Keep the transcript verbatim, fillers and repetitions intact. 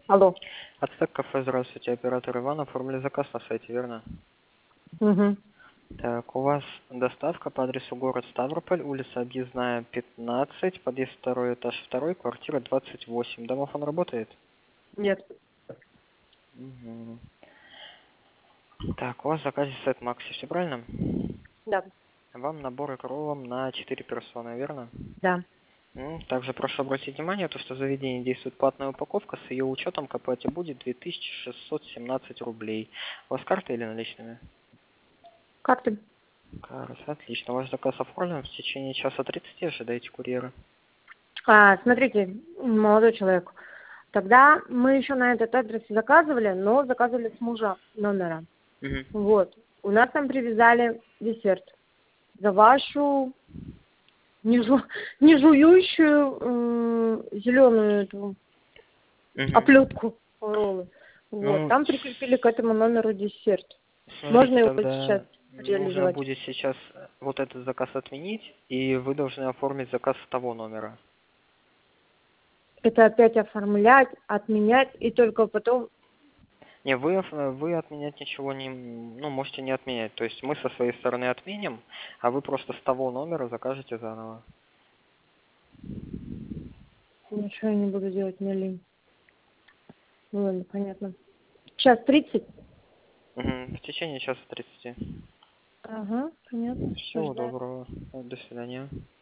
Алло. Ацтек кафе, здравствуйте, оператор Иван, оформили заказ на сайте, верно? Угу. Так, у вас доставка по адресу город Ставрополь, улица Объездная, пятнадцать, подъезд второй, этаж второй, квартира двадцать восемь. Домофон работает? Нет. Угу. Так, у вас в заказе сет Макси, все правильно? Да. Вам набор кроллом на четыре персоны, верно? Да. М, Также прошу обратить внимание, то, что в заведении действует платная упаковка, с ее учетом к оплате будет две тысячи шестьсот семнадцать рублей. У вас карта или наличными? Как ты? Карта, отлично. Ваш заказ оформлен, в течение часа тридцати ожидайте курьера. А, смотрите, молодой человек. Тогда мы еще на этот адрес заказывали, но заказывали с мужа номера. Мгм. Вот. У нас там привязали десерт. За вашу не, жу... не жующую м, зеленую эту Мгм. оплетку роллы. Вот. Ну, Там прикрепили к этому номеру десерт. Можно смотрите, его сейчас тогда нужно реализовать? будет сейчас э, вот этот заказ отменить, и вы должны оформить заказ с того номера. Это опять оформлять, отменять и только потом. Не, вы, оф- вы отменять ничего не, м, ну, можете не отменять. То есть мы со своей стороны отменим, а вы просто с того номера закажете заново. Ничего я не буду делать, мне лень. Ну ладно, понятно. Час тридцать? Мгм. В течение часа тридцати. Ага, понятно. Всего Ожидаю. доброго. До свидания.